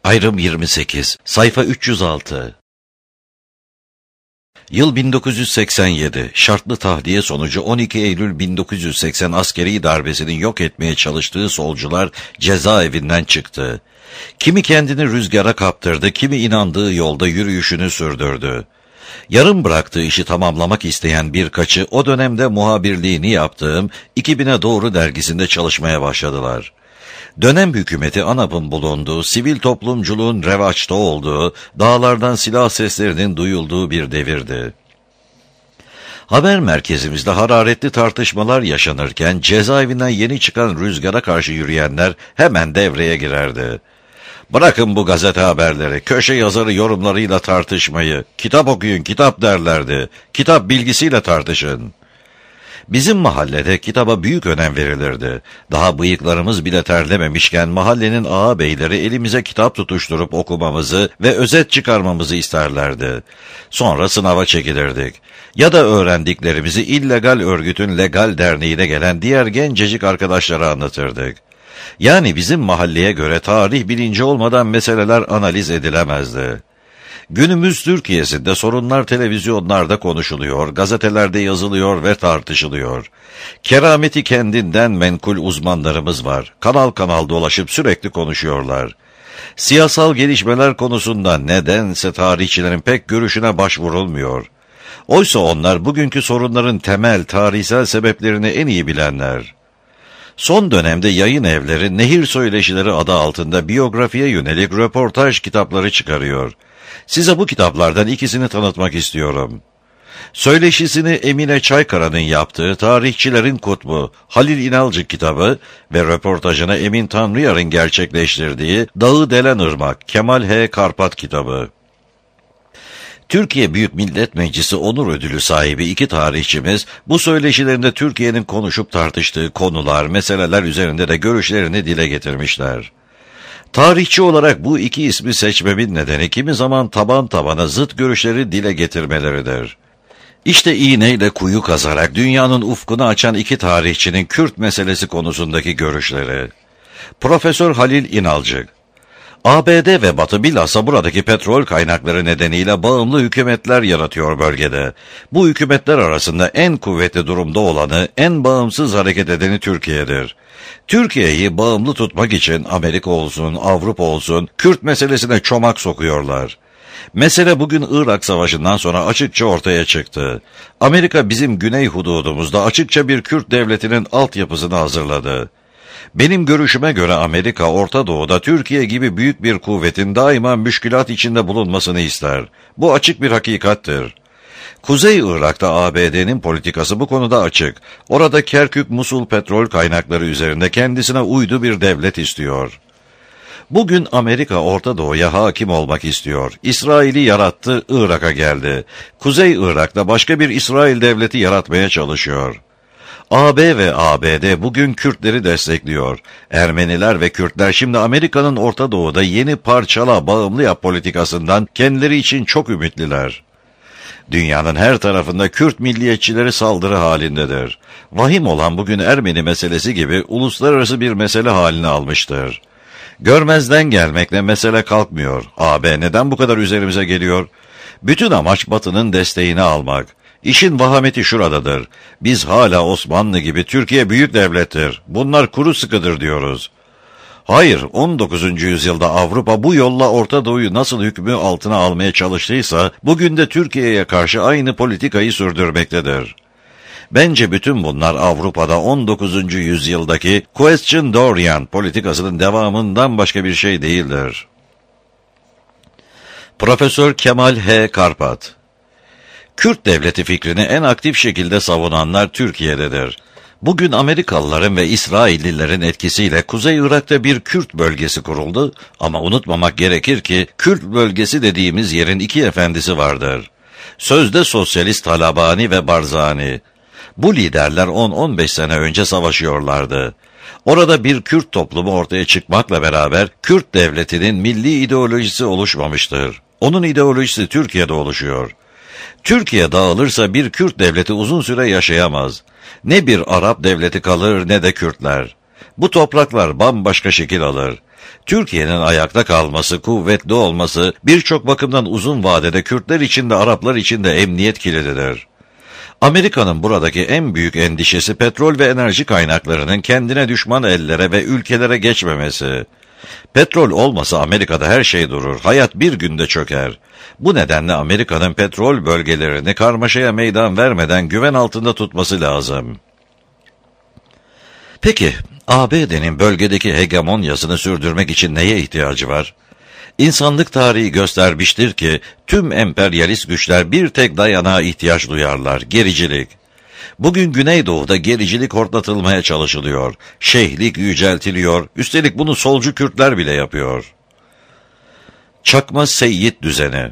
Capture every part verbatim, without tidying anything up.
Ayrım yirmi sekiz, sayfa üç yüz altı. Yıl bin dokuz yüz seksen yedi, şartlı tahliye sonucu on iki Eylül bin dokuz yüz seksen askeri darbesinin yok etmeye çalıştığı solcular cezaevinden çıktı. Kimi kendini rüzgara kaptırdı, kimi inandığı yolda yürüyüşünü sürdürdü. Yarım bıraktığı işi tamamlamak isteyen birkaçı o dönemde muhabirliğini yaptığım iki bine Doğru dergisinde çalışmaya başladılar. Dönem hükümeti ANAP'ın bulunduğu, sivil toplumculuğun revaçta olduğu, dağlardan silah seslerinin duyulduğu bir devirdi. Haber merkezimizde hararetli tartışmalar yaşanırken cezaevinden yeni çıkan rüzgara karşı yürüyenler hemen devreye girerdi. "Bırakın bu gazete haberleri, köşe yazarı yorumlarıyla tartışmayı, kitap okuyun, kitap derlerdi, kitap bilgisiyle tartışın." Bizim mahallede kitaba büyük önem verilirdi. Daha bıyıklarımız bile terlememişken mahallenin ağabeyleri elimize kitap tutuşturup okumamızı ve özet çıkarmamızı isterlerdi. Sonra sınava çekilirdik. Ya da öğrendiklerimizi illegal örgütün legal derneğine gelen diğer gencecik arkadaşlara anlatırdık. Yani bizim mahalleye göre tarih bilinci olmadan meseleler analiz edilemezdi. Günümüz Türkiye'sinde sorunlar televizyonlarda konuşuluyor, gazetelerde yazılıyor ve tartışılıyor. Kerameti kendinden menkul uzmanlarımız var. Kanal kanal dolaşıp sürekli konuşuyorlar. Siyasal gelişmeler konusunda nedense tarihçilerin pek görüşüne başvurulmuyor. Oysa onlar bugünkü sorunların temel tarihsel sebeplerini en iyi bilenler. Son dönemde yayın evleri Nehir Söyleşileri adı altında biyografiye yönelik röportaj kitapları çıkarıyor. Size bu kitaplardan ikisini tanıtmak istiyorum. Söyleşisini Emine Çaykara'nın yaptığı Tarihçilerin Kutbu Halil İnalcık kitabı ve röportajını Emin Tanrıyar'ın gerçekleştirdiği Dağı Delen Irmak Kemal H. Karpat kitabı. Türkiye Büyük Millet Meclisi onur ödülü sahibi iki tarihçimiz bu söyleşilerinde Türkiye'nin konuşup tartıştığı konular, meseleler üzerinde de görüşlerini dile getirmişler. Tarihçi olarak bu iki ismi seçmemin nedeni kimi zaman taban tabana zıt görüşleri dile getirmeleridir. İşte iğneyle kuyu kazarak dünyanın ufkunu açan iki tarihçinin Kürt meselesi konusundaki görüşleri. Profesör Halil İnalcık, A B D ve Batı bilhassa buradaki petrol kaynakları nedeniyle bağımlı hükümetler yaratıyor bölgede. Bu hükümetler arasında en kuvvetli durumda olanı, en bağımsız hareket edeni Türkiye'dir. Türkiye'yi bağımlı tutmak için Amerika olsun, Avrupa olsun, Kürt meselesine çomak sokuyorlar. Mesele bugün Irak Savaşı'ndan sonra açıkça ortaya çıktı. Amerika bizim güney hududumuzda açıkça bir Kürt devletinin altyapısını hazırladı. Benim görüşüme göre Amerika, Orta Doğu'da Türkiye gibi büyük bir kuvvetin daima müşkülat içinde bulunmasını ister. Bu açık bir hakikattir. Kuzey Irak'ta A B D'nin politikası bu konuda açık. Orada Kerkük, Musul petrol kaynakları üzerinde kendisine uydu bir devlet istiyor. Bugün Amerika Orta Doğu'ya hakim olmak istiyor. İsrail'i yarattı, Irak'a geldi. Kuzey Irak'ta başka bir İsrail devleti yaratmaya çalışıyor. A B ve A B D bugün Kürtleri destekliyor. Ermeniler ve Kürtler şimdi Amerika'nın Orta Doğu'da yeni parçala, bağımlı yap politikasından kendileri için çok ümitliler. Dünyanın her tarafında Kürt milliyetçileri saldırı halindedir. Vahim olan bugün Ermeni meselesi gibi uluslararası bir mesele haline almıştır. Görmezden gelmekle mesele kalkmıyor. A B neden bu kadar üzerimize geliyor? Bütün amaç Batı'nın desteğini almak. İşin vahameti şuradadır. Biz hala Osmanlı gibi Türkiye büyük devlettir, bunlar kuru sıkıdır diyoruz. Hayır, on dokuzuncu yüzyılda Avrupa bu yolla Orta Doğu'yu nasıl hükmü altına almaya çalıştıysa, bugün de Türkiye'ye karşı aynı politikayı sürdürmektedir. Bence bütün bunlar Avrupa'da on dokuzuncu yüzyıldaki Question d'Orient politikasının devamından başka bir şey değildir. Profesör Kemal H. Karpat, Kürt devleti fikrini en aktif şekilde savunanlar Türkiye'dedir. Bugün Amerikalıların ve İsraillilerin etkisiyle Kuzey Irak'ta bir Kürt bölgesi kuruldu ama unutmamak gerekir ki Kürt bölgesi dediğimiz yerin iki efendisi vardır. Sözde sosyalist Talabani ve Barzani. Bu liderler on on beş sene önce savaşıyorlardı. Orada bir Kürt toplumu ortaya çıkmakla beraber Kürt devletinin milli ideolojisi oluşmamıştır. Onun ideolojisi Türkiye'de oluşuyor. Türkiye dağılırsa bir Kürt devleti uzun süre yaşayamaz. Ne bir Arap devleti kalır ne de Kürtler. Bu topraklar bambaşka şekil alır. Türkiye'nin ayakta kalması, kuvvetli olması birçok bakımdan uzun vadede Kürtler için de Araplar için de emniyet kilididir. Amerika'nın buradaki en büyük endişesi petrol ve enerji kaynaklarının kendine düşman ellere ve ülkelere geçmemesi. Petrol olmasa Amerika'da her şey durur, hayat bir günde çöker. Bu nedenle Amerika'nın petrol bölgelerini karmaşaya meydan vermeden güven altında tutması lazım. Peki, A B D'nin bölgedeki hegemonyasını sürdürmek için neye ihtiyacı var? İnsanlık tarihi göstermiştir ki tüm emperyalist güçler bir tek dayanağa ihtiyaç duyarlar, gericilik. Bugün Güneydoğu'da gericilik hortlatılmaya çalışılıyor, şeyhlik yüceltiliyor, üstelik bunu solcu Kürtler bile yapıyor. Çakma Seyyid düzeni.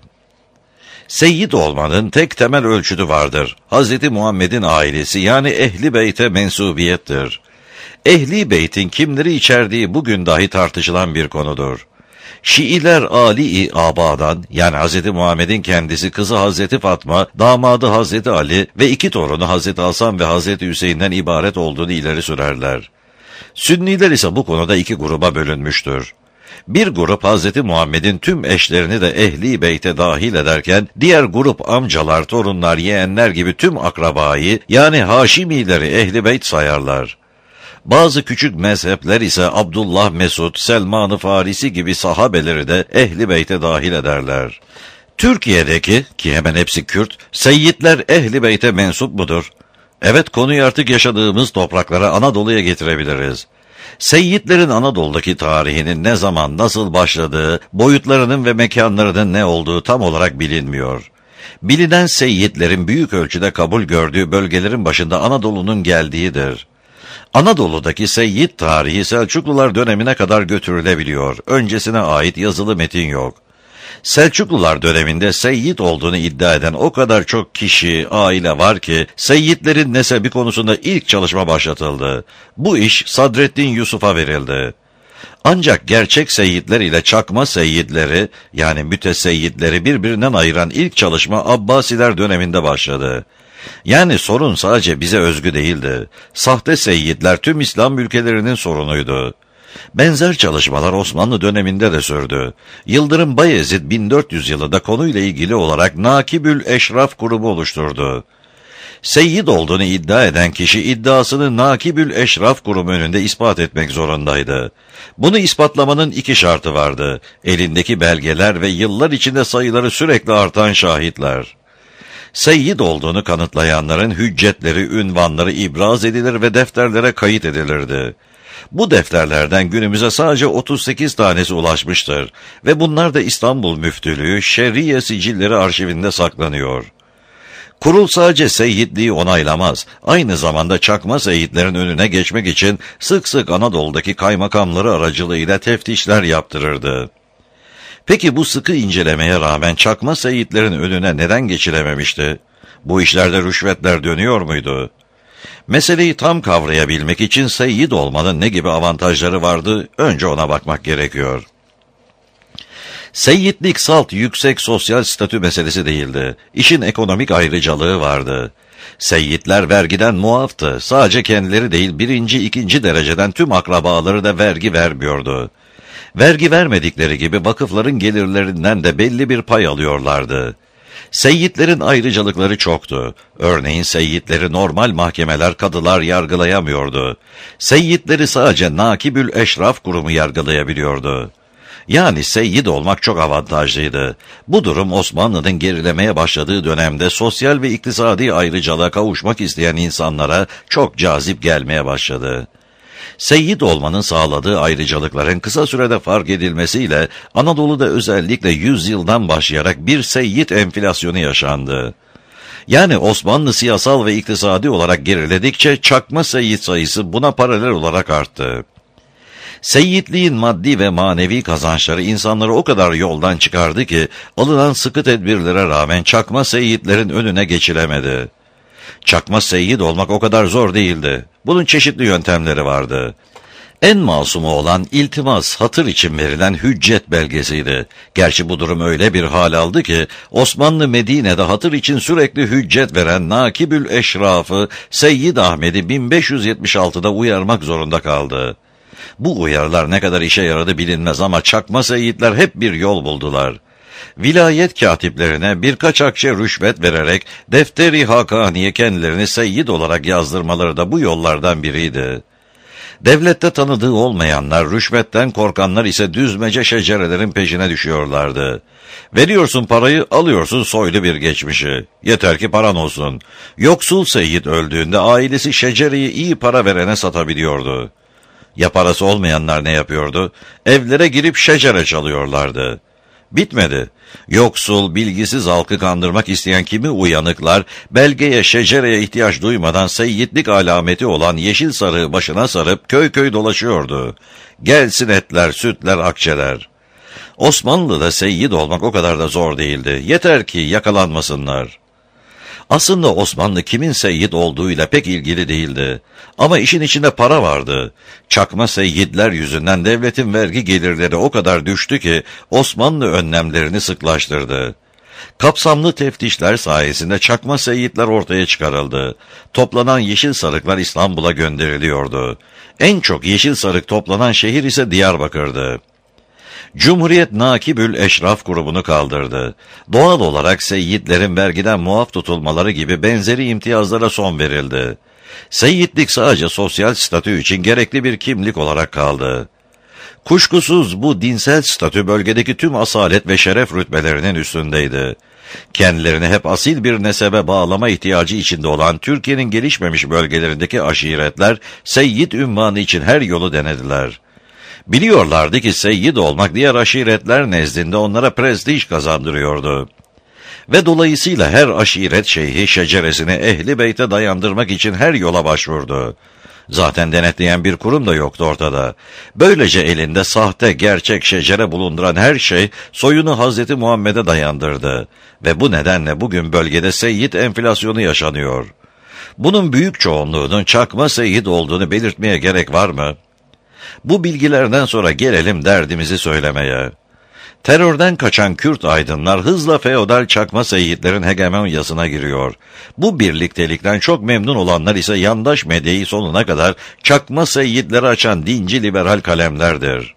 Seyyid olmanın tek temel ölçütü vardır. Hazreti Muhammed'in ailesi yani Ehli Beyt'e mensubiyettir. Ehli Beyt'in kimleri içerdiği bugün dahi tartışılan bir konudur. Şiiler Ali-i Aba'dan yani Hazreti Muhammed'in kendisi kızı Hazreti Fatma, damadı Hazreti Ali ve iki torunu Hazreti Hasan ve Hazreti Hüseyin'den ibaret olduğunu ileri sürerler. Sünniler ise bu konuda iki gruba bölünmüştür. Bir grup Hazreti Muhammed'in tüm eşlerini de Ehli Beyt'e dahil ederken, diğer grup amcalar, torunlar, yeğenler gibi tüm akrabayı yani Haşimileri Ehli Beyt sayarlar. Bazı küçük mezhepler ise Abdullah Mesud, Selman-ı Farisi gibi sahabeleri de Ehli Beyt'e dahil ederler. Türkiye'deki, ki hemen hepsi Kürt, Seyyidler Ehli Beyt'e mensup mudur? Evet, konuyu artık yaşadığımız topraklara, Anadolu'ya getirebiliriz. Seyyidlerin Anadolu'daki tarihinin ne zaman, nasıl başladığı, boyutlarının ve mekanlarının ne olduğu tam olarak bilinmiyor. Bilinen Seyyidlerin büyük ölçüde kabul gördüğü bölgelerin başında Anadolu'nun geldiğidir. Anadolu'daki Seyyid tarihi Selçuklular dönemine kadar götürülebiliyor. Öncesine ait yazılı metin yok. Selçuklular döneminde Seyyid olduğunu iddia eden o kadar çok kişi, aile var ki Seyyidlerin nesebi konusunda ilk çalışma başlatıldı. Bu iş Sadreddin Yusuf'a verildi. Ancak gerçek Seyyidler ile çakma Seyyidleri yani müteseyyidleri birbirinden ayıran ilk çalışma Abbasiler döneminde başladı. Yani sorun sadece bize özgü değildi. Sahte seyyidler tüm İslam ülkelerinin sorunuydu. Benzer çalışmalar Osmanlı döneminde de sürdü. Yıldırım Bayezid bin dört yüz yılında konuyla ilgili olarak Nakibül Eşraf Kurumu oluşturdu. Seyyid olduğunu iddia eden kişi iddiasını Nakibül Eşraf Kurumu önünde ispat etmek zorundaydı. Bunu ispatlamanın iki şartı vardı: elindeki belgeler ve yıllar içinde sayıları sürekli artan şahitler. Seyyid olduğunu kanıtlayanların hüccetleri, ünvanları ibraz edilir ve defterlere kayıt edilirdi. Bu defterlerden günümüze sadece otuz sekiz tanesi ulaşmıştır ve bunlar da İstanbul Müftülüğü Şerriye Sicilleri Arşivinde saklanıyor. Kurul sadece seyyidliği onaylamaz, aynı zamanda çakma seyyidlerin önüne geçmek için sık sık Anadolu'daki kaymakamları aracılığıyla teftişler yaptırırdı. Peki bu sıkı incelemeye rağmen çakma seyyidlerin önüne neden geçilememişti? Bu işlerde rüşvetler dönüyor muydu? Meseleyi tam kavrayabilmek için seyyid olmanın ne gibi avantajları vardı? Önce ona bakmak gerekiyor. Seyyidlik salt yüksek sosyal statü meselesi değildi. İşin ekonomik ayrıcalığı vardı. Seyyidler vergiden muaftı. Sadece kendileri değil birinci, ikinci dereceden tüm akrabaları da vergi vermiyordu. Vergi vermedikleri gibi vakıfların gelirlerinden de belli bir pay alıyorlardı. Seyyidlerin ayrıcalıkları çoktu. Örneğin seyyidleri normal mahkemeler, kadılar yargılayamıyordu. Seyyidleri sadece Nakibül Eşraf Kurumu yargılayabiliyordu. Yani seyyid olmak çok avantajlıydı. Bu durum Osmanlı'nın gerilemeye başladığı dönemde sosyal ve iktisadi ayrıcalığa kavuşmak isteyen insanlara çok cazip gelmeye başladı. Seyyid olmanın sağladığı ayrıcalıkların kısa sürede fark edilmesiyle Anadolu'da özellikle yüz yıldan başlayarak bir seyyid enflasyonu yaşandı. Yani Osmanlı siyasal ve iktisadi olarak geriledikçe çakma seyyid sayısı buna paralel olarak arttı. Seyyidliğin maddi ve manevi kazançları insanları o kadar yoldan çıkardı ki alınan sıkı tedbirlere rağmen çakma seyyidlerin önüne geçilemedi. Çakma seyyid olmak o kadar zor değildi. Bunun çeşitli yöntemleri vardı. En masumu olan iltimas, hatır için verilen hüccet belgesiydi. Gerçi bu durum öyle bir hal aldı ki Osmanlı Medine'de hatır için sürekli hüccet veren Nakibül Eşraf'ı Seyyid Ahmet'i bin beş yüz yetmiş altıda uyarmak zorunda kaldı. Bu uyarılar ne kadar işe yaradı bilinmez ama çakma seyitler hep bir yol buldular. Vilayet katiplerine birkaç akçe rüşvet vererek defteri hakaniye kendilerini seyyid olarak yazdırmaları da bu yollardan biriydi. Devlette tanıdığı olmayanlar, rüşvetten korkanlar ise düzmece şecerelerin peşine düşüyorlardı. Veriyorsun parayı, alıyorsun soylu bir geçmişi. Yeter ki paran olsun. Yoksul seyyid öldüğünde ailesi şecereyi iyi para verene satabiliyordu. Ya parası olmayanlar ne yapıyordu? Evlere girip şecere çalıyorlardı. Bitmedi. Yoksul, bilgisiz halkı kandırmak isteyen kimi uyanıklar, belgeye, şecereye ihtiyaç duymadan seyyidlik alameti olan yeşil sarığı başına sarıp köy köy dolaşıyordu. Gelsin etler, sütler, akçeler. Osmanlı'da seyyid olmak o kadar da zor değildi. Yeter ki yakalanmasınlar. Aslında Osmanlı kimin seyyid olduğuyla pek ilgili değildi. Ama işin içinde para vardı. Çakma seyyidler yüzünden devletin vergi gelirleri o kadar düştü ki Osmanlı önlemlerini sıklaştırdı. Kapsamlı teftişler sayesinde çakma seyyidler ortaya çıkarıldı. Toplanan yeşil sarıklar İstanbul'a gönderiliyordu. En çok yeşil sarık toplanan şehir ise Diyarbakır'dı. Cumhuriyet Nakibül Eşraf grubunu kaldırdı. Doğal olarak seyyidlerin vergiden muaf tutulmaları gibi benzeri imtiyazlara son verildi. Seyyidlik sadece sosyal statü için gerekli bir kimlik olarak kaldı. Kuşkusuz bu dinsel statü bölgedeki tüm asalet ve şeref rütbelerinin üstündeydi. Kendilerini hep asil bir nesebe bağlama ihtiyacı içinde olan Türkiye'nin gelişmemiş bölgelerindeki aşiretler seyyid ünvanı için her yolu denediler. Biliyorlardı ki seyyid olmak diğer aşiretler nezdinde onlara prestij kazandırıyordu. Ve dolayısıyla her aşiret şeyhi şeceresini ehli beyte dayandırmak için her yola başvurdu. Zaten denetleyen bir kurum da yoktu ortada. Böylece elinde sahte, gerçek şecere bulunduran her şey soyunu Hazreti Muhammed'e dayandırdı. Ve bu nedenle bugün bölgede seyyid enflasyonu yaşanıyor. Bunun büyük çoğunluğunun çakma seyyid olduğunu belirtmeye gerek var mı? Bu bilgilerden sonra gelelim derdimizi söylemeye. Terörden kaçan Kürt aydınlar hızla feodal çakma seyyidlerin hegemonyasına giriyor. Bu birliktelikten çok memnun olanlar ise yandaş medyayı sonuna kadar çakma seyyidleri açan dinci liberal kalemlerdir.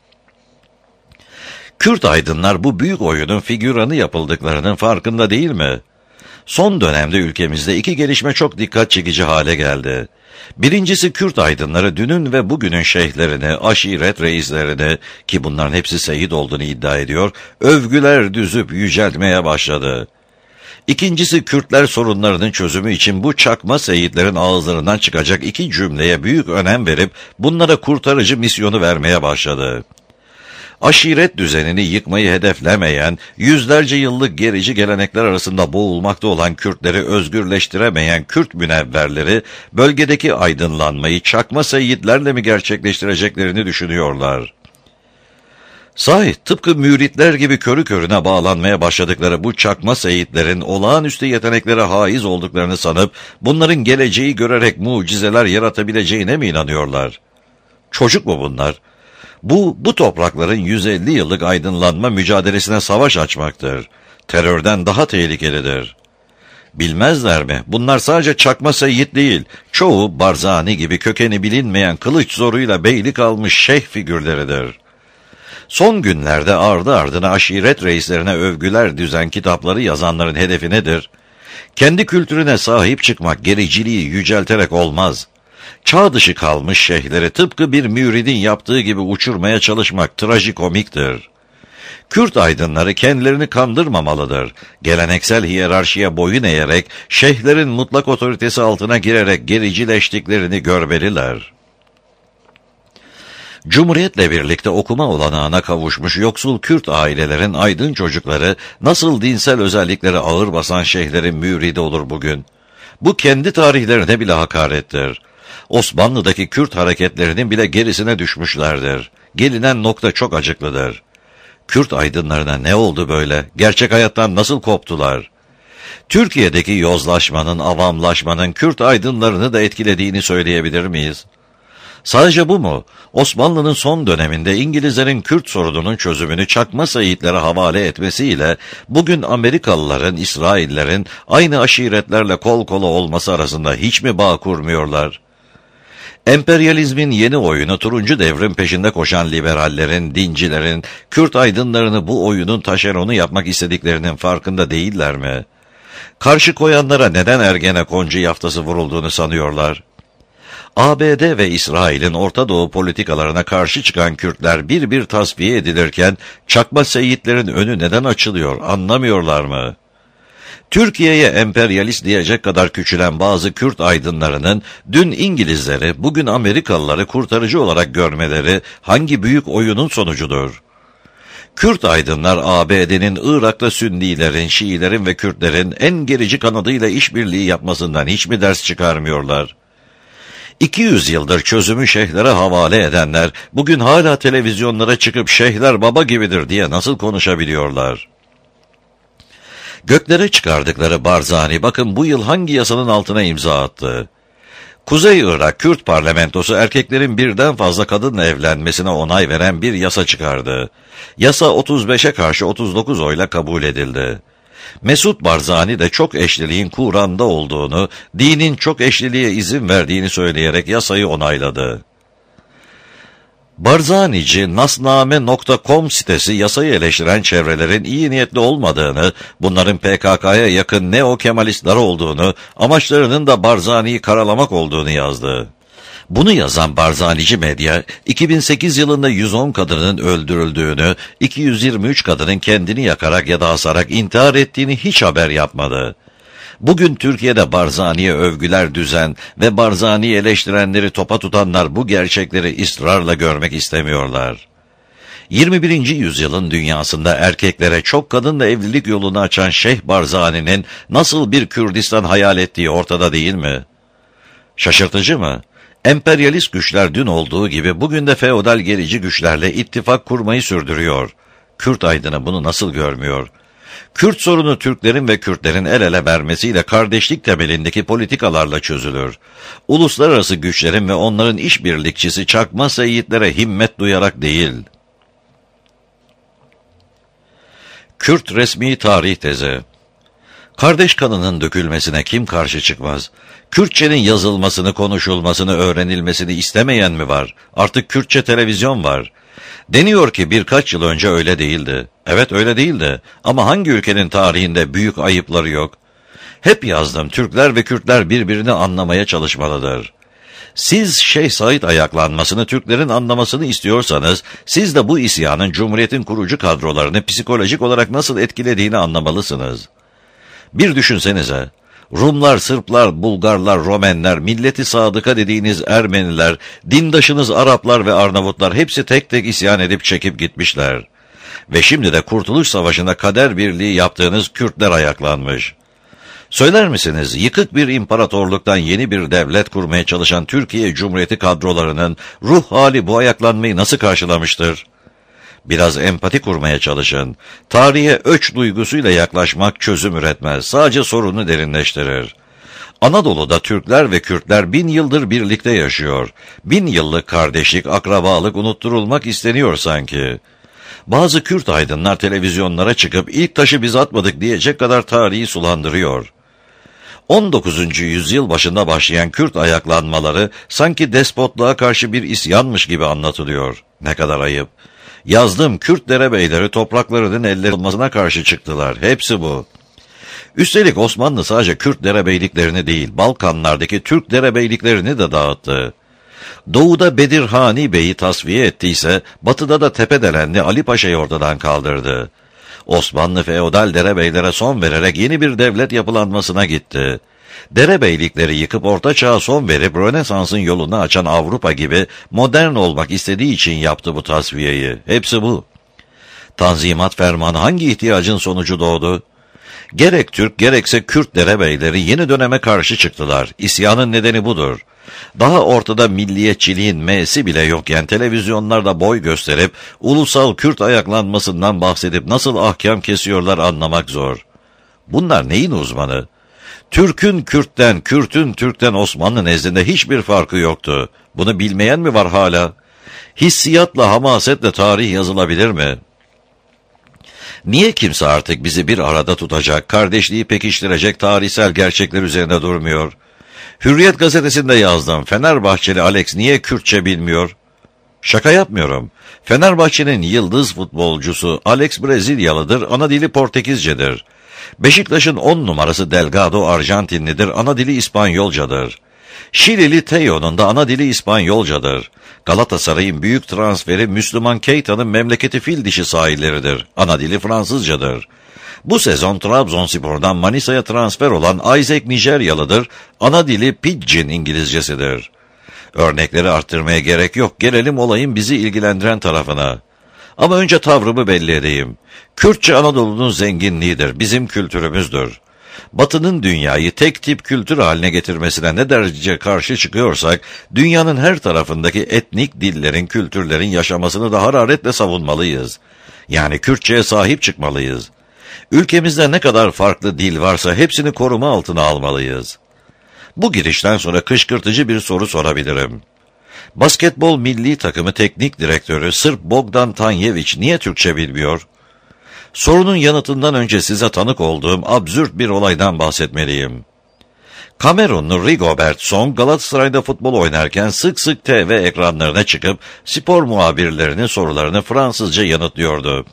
Kürt aydınlar bu büyük oyunun figüranı yapıldıklarının farkında değil mi? Son dönemde ülkemizde iki gelişme çok dikkat çekici hale geldi. Birincisi Kürt aydınları dünün ve bugünün şeyhlerini, aşiret reislerini ki bunların hepsi seyyid olduğunu iddia ediyor, övgüler düzüp yüceltmeye başladı. İkincisi Kürtler sorunlarının çözümü için bu çakma seyyidlerin ağızlarından çıkacak iki cümleye büyük önem verip bunlara kurtarıcı misyonu vermeye başladı. Aşiret düzenini yıkmayı hedeflemeyen, yüzlerce yıllık gerici gelenekler arasında boğulmakta olan Kürtleri özgürleştiremeyen Kürt münevverleri, bölgedeki aydınlanmayı çakma seyyidlerle mi gerçekleştireceklerini düşünüyorlar. Sahi tıpkı müritler gibi körü körüne bağlanmaya başladıkları bu çakma seyyidlerin olağanüstü yeteneklere haiz olduklarını sanıp, bunların geleceği görerek mucizeler yaratabileceğine mi inanıyorlar? Çocuk mu bunlar? Bu, bu toprakların yüz elli yıllık aydınlanma mücadelesine savaş açmaktır. Terörden daha tehlikelidir. Bilmezler mi? Bunlar sadece çakma seyyid değil, çoğu Barzani gibi kökeni bilinmeyen kılıç zoruyla beylik almış şeyh figürleridir. Son günlerde ardı ardına aşiret reislerine övgüler düzen kitapları yazanların hedefi nedir? Kendi kültürüne sahip çıkmak gericiliği yücelterek olmaz. Çağ dışı kalmış şeyhleri tıpkı bir müridin yaptığı gibi uçurmaya çalışmak trajikomiktir. Kürt aydınları kendilerini kandırmamalıdır. Geleneksel hiyerarşiye boyun eğerek, şeyhlerin mutlak otoritesi altına girerek gericileştiklerini görmeliler. Cumhuriyetle birlikte okuma olanağına kavuşmuş yoksul Kürt ailelerin aydın çocukları nasıl dinsel özellikleri ağır basan şeyhlerin müridi olur bugün? Bu kendi tarihlerine bile hakarettir. Osmanlı'daki Kürt hareketlerinin bile gerisine düşmüşlerdir. Gelinen nokta çok acıklıdır. Kürt aydınlarına ne oldu böyle? Gerçek hayattan nasıl koptular? Türkiye'deki yozlaşmanın, avamlaşmanın Kürt aydınlarını da etkilediğini söyleyebilir miyiz? Sadece bu mu? Osmanlı'nın son döneminde İngilizlerin Kürt sorununun çözümünü çakma seyyidlere havale etmesiyle bugün Amerikalıların, İsraillerin aynı aşiretlerle kol kola olması arasında hiç mi bağ kurmuyorlar? Emperyalizmin yeni oyunu turuncu devrim peşinde koşan liberallerin, dincilerin, Kürt aydınlarını bu oyunun taşeronu yapmak istediklerinin farkında değiller mi? Karşı koyanlara neden Ergenekoncu yaftası vurulduğunu sanıyorlar? A B D ve İsrail'in Orta Doğu politikalarına karşı çıkan Kürtler bir bir tasfiye edilirken çakma seyitlerin önü neden açılıyor anlamıyorlar mı? Türkiye'ye emperyalist diyecek kadar küçülen bazı Kürt aydınlarının dün İngilizleri, bugün Amerikalıları kurtarıcı olarak görmeleri hangi büyük oyunun sonucudur? Kürt aydınlar A B D'nin Irak'ta Sünnilerin, Şiilerin ve Kürtlerin en gerici kanadıyla işbirliği yapmasından hiç mi ders çıkarmıyorlar? iki yüz yıldır çözümü şeyhlere havale edenler, bugün hala televizyonlara çıkıp şeyhler baba gibidir diye nasıl konuşabiliyorlar? Göklere çıkardıkları Barzani, bakın bu yıl hangi yasanın altına imza attı? Kuzey Irak Kürt parlamentosu erkeklerin birden fazla kadınla evlenmesine onay veren bir yasa çıkardı. Yasa otuz beşe karşı otuz dokuz oyla kabul edildi. Mesut Barzani de çok eşliliğin Kur'an'da olduğunu, dinin çok eşliliğe izin verdiğini söyleyerek yasayı onayladı. Barzanici nasname nokta com sitesi yasayı eleştiren çevrelerin iyi niyetli olmadığını, bunların P K K'ya yakın neo-kemalistler olduğunu, amaçlarının da Barzani'yi karalamak olduğunu yazdı. Bunu yazan Barzanici medya, iki bin sekiz yılında yüz on kadının öldürüldüğünü, iki yüz yirmi üç kadının kendini yakarak ya da asarak intihar ettiğini hiç haber yapmadı. Bugün Türkiye'de Barzani'ye övgüler düzen ve Barzani'yi eleştirenleri topa tutanlar bu gerçekleri ısrarla görmek istemiyorlar. yirmi birinci yüzyılın dünyasında erkeklere çok kadınla evlilik yolunu açan Şeyh Barzani'nin nasıl bir Kürdistan hayal ettiği ortada değil mi? Şaşırtıcı mı? Emperyalist güçler dün olduğu gibi bugün de feodal gerici güçlerle ittifak kurmayı sürdürüyor. Kürt aydını bunu nasıl görmüyor? Kürt sorunu Türklerin ve Kürtlerin el ele vermesiyle kardeşlik temelindeki politikalarla çözülür. Uluslararası güçlerin ve onların işbirlikçisi çakma seyitlere himmet duyarak değil. Kürt resmi tarih tezi. Kardeş kanının dökülmesine kim karşı çıkmaz? Kürtçenin yazılmasını, konuşulmasını, öğrenilmesini istemeyen mi var? Artık Kürtçe televizyon var. Deniyor ki birkaç yıl önce öyle değildi. Evet öyle değildi. Ama hangi ülkenin tarihinde büyük ayıpları yok? Hep yazdım, Türkler ve Kürtler birbirini anlamaya çalışmalıdır. Siz Şeyh Said ayaklanmasını Türklerin anlamasını istiyorsanız, siz de bu isyanın Cumhuriyet'in kurucu kadrolarını psikolojik olarak nasıl etkilediğini anlamalısınız. Bir düşünsenize, Rumlar, Sırplar, Bulgarlar, Romenler, milleti sadıka dediğiniz Ermeniler, dindaşınız Araplar ve Arnavutlar hepsi tek tek isyan edip çekip gitmişler. Ve şimdi de Kurtuluş Savaşı'nda kader birliği yaptığınız Kürtler ayaklanmış. Söyler misiniz, yıkık bir imparatorluktan yeni bir devlet kurmaya çalışan Türkiye Cumhuriyeti kadrolarının ruh hali bu ayaklanmayı nasıl karşılamıştır? Biraz empati kurmaya çalışın. Tarihe öç duygusuyla yaklaşmak çözüm üretmez, sadece sorunu derinleştirir. Anadolu'da Türkler ve Kürtler bin yıldır birlikte yaşıyor. Bin yıllık kardeşlik, akrabalık unutturulmak isteniyor sanki. Bazı Kürt aydınlar televizyonlara çıkıp ilk taşı biz atmadık diyecek kadar tarihi sulandırıyor. on dokuzuncu yüzyıl başında başlayan Kürt ayaklanmaları sanki despotluğa karşı bir isyanmış gibi anlatılıyor. Ne kadar ayıp. Yazdım, Kürt derebeyleri topraklarının elleri alınmasına karşı çıktılar. Hepsi bu. Üstelik Osmanlı sadece Kürt derebeyliklerini değil, Balkanlardaki Türk derebeyliklerini de dağıttı. Doğuda Bedirhani Bey'i tasfiye ettiyse, batıda da Tepedelenli Ali Paşa'yı ortadan kaldırdı. Osmanlı feodal derebeylere son vererek yeni bir devlet yapılanmasına gitti. Derebeylikleri yıkıp Orta Çağ'a son verip Rönesans'ın yolunu açan Avrupa gibi modern olmak istediği için yaptı bu tasfiyeyi. Hepsi bu. Tanzimat Fermanı hangi ihtiyacın sonucu doğdu? Gerek Türk gerekse Kürt derebeyleri yeni döneme karşı çıktılar. İsyanın nedeni budur. Daha ortada milliyetçiliğin M'si bile yokken televizyonlarda boy gösterip ulusal Kürt ayaklanmasından bahsedip nasıl ahkam kesiyorlar anlamak zor. Bunlar neyin uzmanı? Türk'ün Kürt'ten, Kürt'ün Türk'ten Osmanlı nezdinde hiçbir farkı yoktu. Bunu bilmeyen mi var hala? Hissiyatla, hamasetle tarih yazılabilir mi? Niye kimse artık bizi bir arada tutacak, kardeşliği pekiştirecek tarihsel gerçekler üzerinde durmuyor? Hürriyet gazetesinde yazdım. Fenerbahçeli Alex niye Kürtçe bilmiyor? Şaka yapmıyorum. Fenerbahçe'nin yıldız futbolcusu Alex Brezilyalıdır, ana dili Portekizcedir. Beşiktaş'ın on numarası Delgado Arjantinlidir, ana dili İspanyolcadır. Şilili Teo'nun da ana dili İspanyolcadır. Galatasaray'ın büyük transferi Müslüman Keita'nın memleketi Fildişi sahilleridir, ana dili Fransızcadır. Bu sezon Trabzonspor'dan Manisa'ya transfer olan Isaac Nijeryalıdır, ana dili Pidgin İngilizcesidir. Örnekleri arttırmaya gerek yok, gelelim olayın bizi ilgilendiren tarafına. Ama önce tavrımı belli edeyim. Kürtçe Anadolu'nun zenginliğidir, bizim kültürümüzdür. Batı'nın dünyayı tek tip kültür haline getirmesine ne derece karşı çıkıyorsak, dünyanın her tarafındaki etnik dillerin, kültürlerin yaşamasını da hararetle savunmalıyız. Yani Kürtçe'ye sahip çıkmalıyız. Ülkemizde ne kadar farklı dil varsa hepsini koruma altına almalıyız. Bu girişten sonra kışkırtıcı bir soru sorabilirim. Basketbol milli takımı teknik direktörü Sırp Bogdan Tanjević niye Türkçe bilmiyor? Sorunun yanıtından önce size tanık olduğum absürt bir olaydan bahsetmeliyim. Kamerunlu Rigobert Song Galatasaray'da futbol oynarken sık sık T V ekranlarına çıkıp spor muhabirlerinin sorularını Fransızca yanıtlıyordu.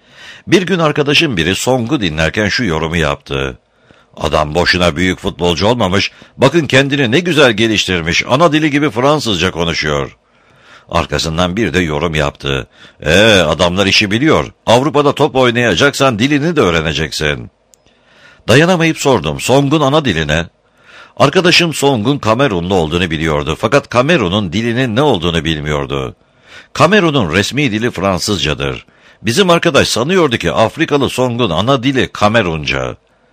Bir gün arkadaşım biri Song'u dinlerken şu yorumu yaptı. Adam boşuna büyük futbolcu olmamış, bakın kendini ne güzel geliştirmiş, ana dili gibi Fransızca konuşuyor. Arkasından bir de yorum yaptı. Ee, adamlar işi biliyor, Avrupa'da top oynayacaksan dilini de öğreneceksin. Dayanamayıp sordum, Song'un ana dili ne? Arkadaşım Song'un Kamerunlu olduğunu biliyordu, fakat Kamerun'un dilinin ne olduğunu bilmiyordu. Kamerun'un resmi dili Fransızcadır. Bizim arkadaş sanıyordu ki Afrikalı Song'un ana dili Kamerunca.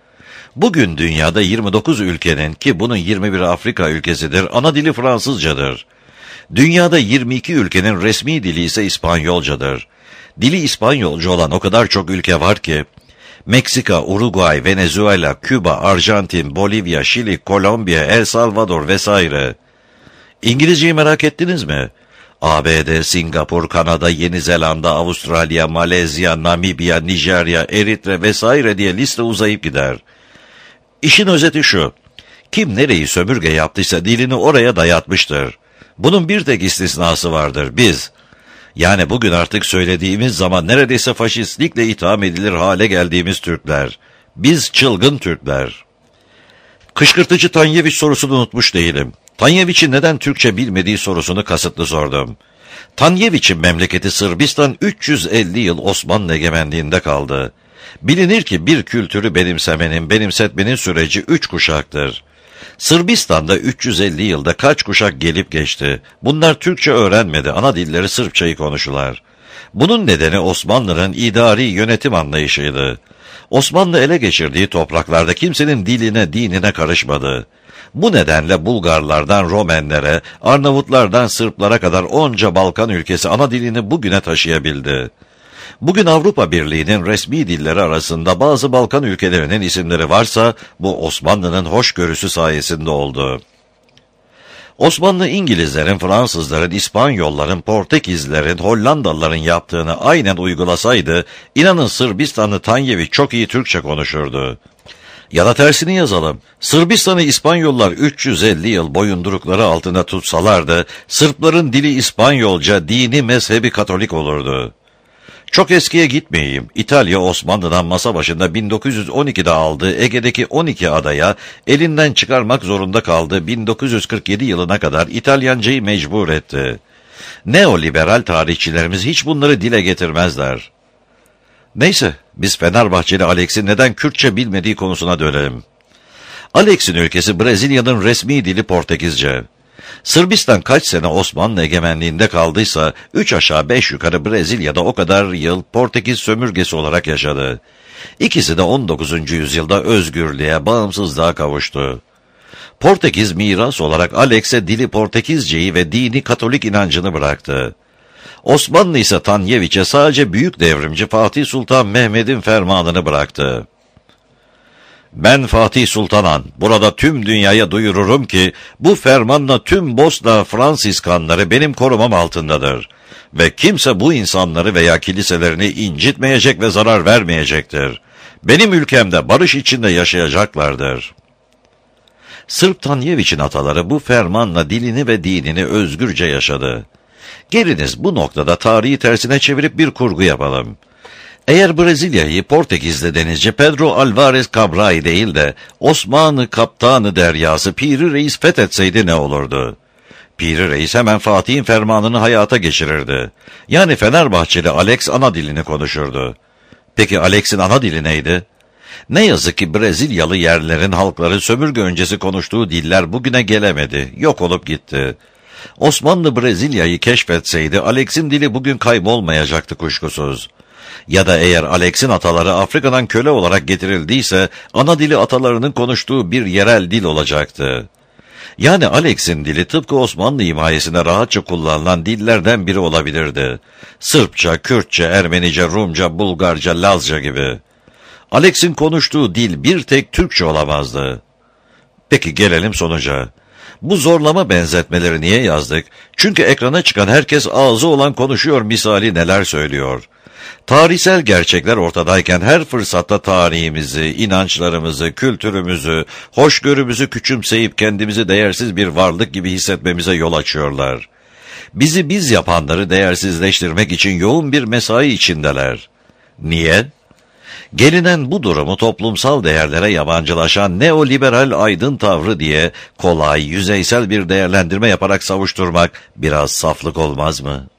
Bugün dünyada yirmi dokuz ülkenin, ki bunun yirmi biri Afrika ülkesidir, ana dili Fransızcadır. Dünyada yirmi iki ülkenin resmi dili ise İspanyolcadır. Dili İspanyolca olan o kadar çok ülke var ki, Meksika, Uruguay, Venezuela, Küba, Arjantin, Bolivya, Şili, Kolombiya, El Salvador vesaire. İngilizceyi merak ettiniz mi? A B D, Singapur, Kanada, Yeni Zelanda, Avustralya, Malezya, Namibya, Nijerya, Eritre vesaire diye liste uzayıp gider. İşin özeti şu, kim nereyi sömürge yaptıysa dilini oraya dayatmıştır. Bunun bir tek istisnası vardır, biz. Yani bugün artık söylediğimiz zaman neredeyse faşistlikle itham edilir hale geldiğimiz Türkler. Biz çılgın Türkler. Kışkırtıcı Tanjević sorusunu unutmuş değilim. Tanjević'in neden Türkçe bilmediği sorusunu kasıtlı sordum. Tanjević'in memleketi Sırbistan üç yüz elli yıl Osmanlı egemenliğinde kaldı. Bilinir ki bir kültürü benimsemenin, benimsetmenin süreci üç kuşaktır. Sırbistan'da üç yüz elli yılda kaç kuşak gelip geçti. Bunlar Türkçe öğrenmedi, ana dilleri Sırpçayı konuşurlar. Bunun nedeni Osmanlı'nın idari yönetim anlayışıydı. Osmanlı ele geçirdiği topraklarda kimsenin diline, dinine karışmadı. Bu nedenle Bulgarlardan Romenlere, Arnavutlardan Sırplara kadar onca Balkan ülkesi ana dilini bugüne taşıyabildi. Bugün Avrupa Birliği'nin resmi dilleri arasında bazı Balkan ülkelerinin isimleri varsa, bu Osmanlı'nın hoşgörüsü sayesinde oldu. Osmanlı İngilizlerin, Fransızların, İspanyolların, Portekizlerin, Hollandalıların yaptığını aynen uygulasaydı, inanın Sırbistanlı Tanjević çok iyi Türkçe konuşurdu. Ya da tersini yazalım, Sırbistan'ı İspanyollar üç yüz elli yıl boyundurukları altında tutsalardı, Sırpların dili İspanyolca, dini mezhebi Katolik olurdu. Çok eskiye gitmeyeyim. İtalya Osmanlı'dan masa başında bin dokuz yüz on ikide aldığı Ege'deki on iki adaya elinden çıkarmak zorunda kaldığı bin dokuz yüz kırk yedi yılına kadar İtalyancayı mecbur etti. Neoliberal tarihçilerimiz hiç bunları dile getirmezler. Neyse, biz Fenerbahçeli Alex'in neden Kürtçe bilmediği konusuna dönelim. Alex'in ülkesi Brezilya'nın resmi dili Portekizce. Sırbistan kaç sene Osmanlı egemenliğinde kaldıysa, üç aşağı beş yukarı Brezilya'da o kadar yıl Portekiz sömürgesi olarak yaşadı. İkisi de on dokuzuncu yüzyılda özgürlüğe, bağımsızlığa kavuştu. Portekiz miras olarak Alex'e dili Portekizceyi ve dini Katolik inancını bıraktı. Osmanlı ise Tanjević'e sadece büyük devrimci Fatih Sultan Mehmet'in fermanını bıraktı. Ben Fatih Sultan Han, burada tüm dünyaya duyururum ki, bu fermanla tüm Bosna Fransiskanları benim korumam altındadır. Ve kimse bu insanları veya kiliselerini incitmeyecek ve zarar vermeyecektir. Benim ülkemde barış içinde yaşayacaklardır. Sırp Tanyeviç'in ataları bu fermanla dilini ve dinini özgürce yaşadı. Geliniz bu noktada tarihi tersine çevirip bir kurgu yapalım. Eğer Brezilya'yı Portekizli denizci Pedro Alvarez Cabral değil de Osmanlı Kaptanı Deryası Piri Reis fethetseydi ne olurdu? Piri Reis hemen Fatih'in fermanını hayata geçirirdi. Yani Fenerbahçeli Alex ana dilini konuşurdu. Peki Alex'in ana dili neydi? Ne yazık ki Brezilyalı yerlerin halkları sömürge öncesi konuştuğu diller bugüne gelemedi, yok olup gitti. Osmanlı Brezilya'yı keşfetseydi Alex'in dili bugün kaybolmayacaktı kuşkusuz. Ya da eğer Alex'in ataları Afrika'dan köle olarak getirildiyse ana dili atalarının konuştuğu bir yerel dil olacaktı. Yani Alex'in dili tıpkı Osmanlı himayesinde rahatça kullanılan dillerden biri olabilirdi. Sırpça, Kürtçe, Ermenice, Rumca, Bulgarca, Lazca gibi. Alex'in konuştuğu dil bir tek Türkçe olamazdı. Peki gelelim sonuca. Bu zorlama benzetmeleri niye yazdık? Çünkü ekrana çıkan herkes ağzı olan konuşuyor misali neler söylüyor. Tarihsel gerçekler ortadayken her fırsatta tarihimizi, inançlarımızı, kültürümüzü, hoşgörümüzü küçümseyip kendimizi değersiz bir varlık gibi hissetmemize yol açıyorlar. Bizi biz yapanları değersizleştirmek için yoğun bir mesai içindeler. Niye? Gelinen bu durumu toplumsal değerlere yabancılaşan neoliberal aydın tavrı diye kolay, yüzeysel bir değerlendirme yaparak savuşturmak biraz saflık olmaz mı?